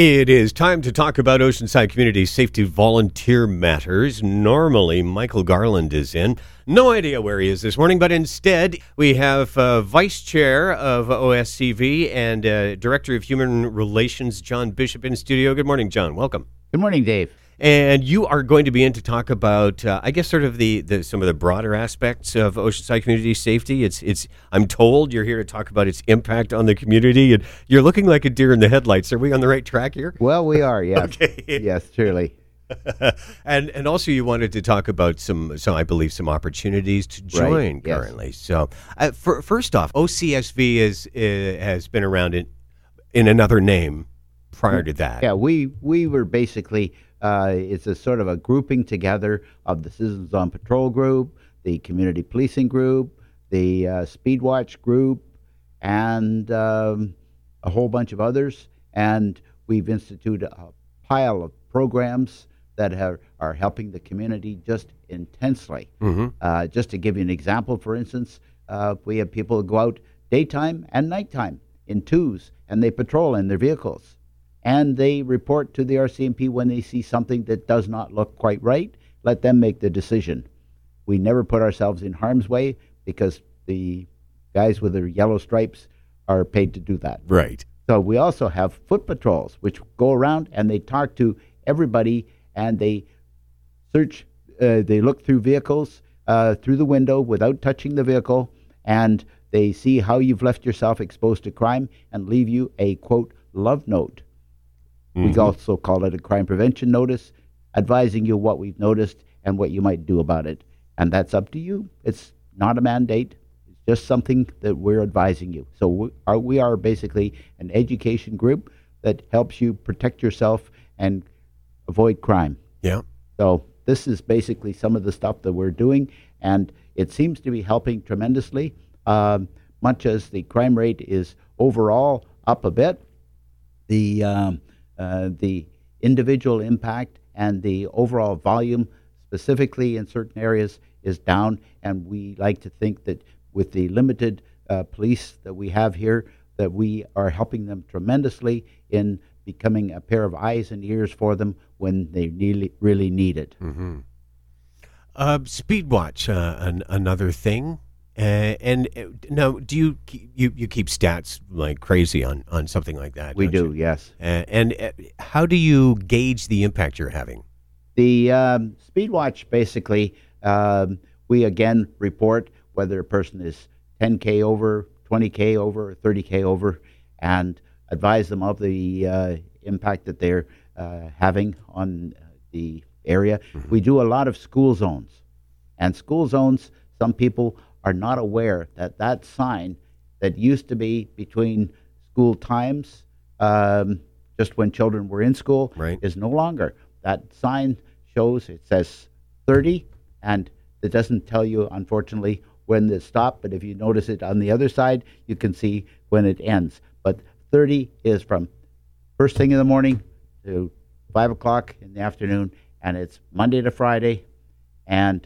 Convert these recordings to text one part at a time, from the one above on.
It is time to talk about Oceanside Community Safety Volunteer Matters. Normally, Michael Garland is in. No idea where he is this morning, but instead, we have Vice Chair of OSCV and Director of Human Relations, John Bishop, in studio. Good morning, John. Welcome. Good morning, Dave. And you are going to be in to talk about, I guess, sort of the some of the broader aspects of Oceanside community safety. It's. I'm told you're here to talk about its impact on the community, and you're looking like a deer in the headlights. Are we on the right track here? Well, we are. Yes. Okay. Yes, truly. and also you wanted to talk about some I believe some opportunities to join Right, yes. currently. So first off, OCSV has been around in another name prior to that. Yeah, we were basically it's a sort of a grouping together of the Citizens on Patrol group, the Community Policing group, the Speedwatch group, and a whole bunch of others. And we've instituted a pile of programs that are helping the community just intensely. Mm-hmm. Just to give you an example, for instance, we have people who go out daytime and nighttime in twos, and they patrol in their vehicles. And they report to the RCMP when they see something that does not look quite right. Let them make the decision. We never put ourselves in harm's way because the guys with their yellow stripes are paid to do that. Right. So we also have foot patrols, which go around and they talk to everybody, and they search, they look through vehicles through the window without touching the vehicle, and they see how you've left yourself exposed to crime and leave you a, quote, love note. Mm-hmm. We also call it a crime prevention notice, advising you what we've noticed and what you might do about it. And that's up to you. It's not a mandate. It's just something that we're advising you. So we are basically an education group that helps you protect yourself and avoid crime. Yeah. So this is basically some of the stuff that we're doing, and it seems to be helping tremendously. Much as the crime rate is overall up a bit, the individual impact and the overall volume, specifically in certain areas, is down. And we like to think that with the limited police that we have here, that we are helping them tremendously in becoming a pair of eyes and ears for them when they really need it. Mm-hmm. Speedwatch, another thing. And now, do you keep stats like crazy on something like that? We don't do, you? yes. And how do you gauge the impact you're having? The Speedwatch, basically, we again report whether a person is 10K over, 20K over, 30K over, and advise them of the impact that they're having on the area. Mm-hmm. We do a lot of school zones. And school zones, some people are not aware that that sign that used to be between school times, just when children were in school, right, is no longer. That sign shows, it says 30, and it doesn't tell you, unfortunately, when it stopped, but if you notice it on the other side, you can see when it ends. But 30 is from first thing in the morning to 5 o'clock in the afternoon, and it's Monday to Friday, and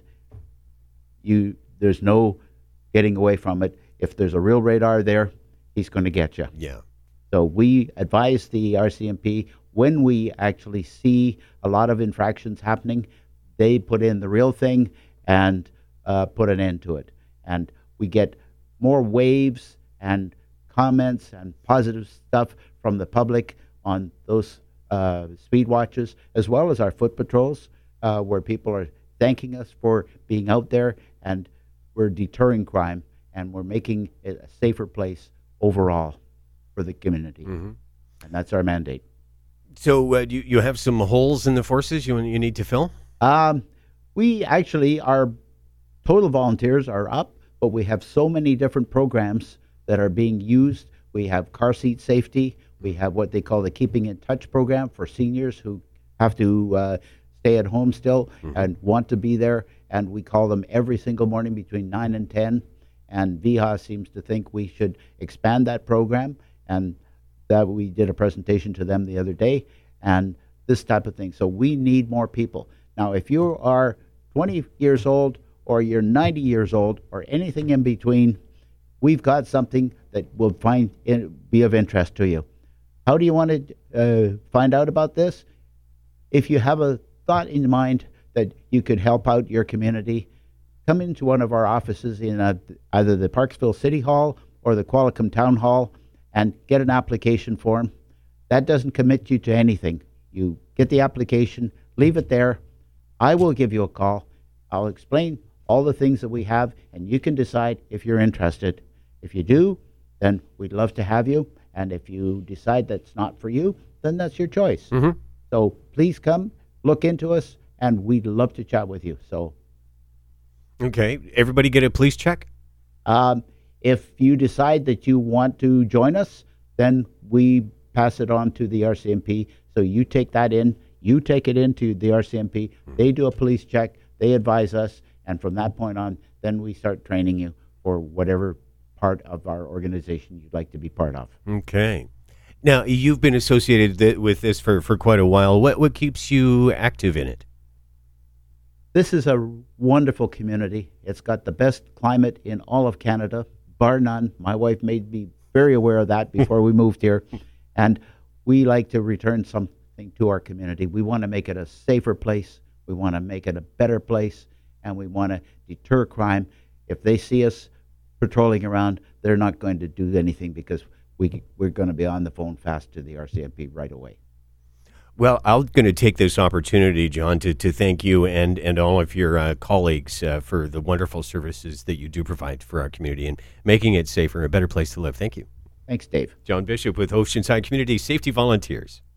there's no getting away from it. If there's a real radar there, he's going to get you. Yeah. So we advise the RCMP when we actually see a lot of infractions happening, they put in the real thing and put an end to it. And we get more waves and comments and positive stuff from the public on those speed watches, as well as our foot patrols, where people are thanking us for being out there, and we're deterring crime, and we're making it a safer place overall for the community. Mm-hmm. And that's our mandate. So you have some holes in the forces you need to fill? We actually, our total volunteers are up, but we have so many different programs that are being used. We have car seat safety. We have what they call the Keeping in Touch program for seniors who have to stay at home still, mm-hmm, and want to be there. And we call them every single morning between 9 and 10. And VHA seems to think we should expand that program. And that we did a presentation to them the other day, and this type of thing. So we need more people. Now, if you are 20 years old or you're 90 years old or anything in between, we've got something that will be of interest to you. How do you want to find out about this? If you have a thought in mind that you could help out your community, come into one of our offices in either the Parksville City Hall or the Qualicum Town Hall and get an application form. That doesn't commit you to anything. You get the application, leave it there. I will give you a call. I'll explain all the things that we have, and you can decide if you're interested. If you do, then we'd love to have you. And if you decide that's not for you, then that's your choice. Mm-hmm. So please come, look into us, and we'd love to chat with you. So, Okay. Everybody get a police check? if you decide that you want to join us, then we pass it on to the RCMP. So you take that in, you take it into the RCMP. They do a police check, they advise us, and from that point on, then we start training you for whatever part of our organization you'd like to be part of. Okay. Now, you've been associated with this for quite a while. What keeps you active in it? This is a wonderful community. It's got the best climate in all of Canada, bar none. My wife made me very aware of that before we moved here. And we like to return something to our community. We want to make it a safer place. We want to make it a better place. And we want to deter crime. If they see us patrolling around, they're not going to do anything because we're going to be on the phone fast to the RCMP right away. Well, I'm going to take this opportunity, John, to thank you and all of your colleagues for the wonderful services that you do provide for our community and making it safer, a better place to live. Thank you. Thanks, Dave. John Bishop with Oceanside Community Safety Volunteers.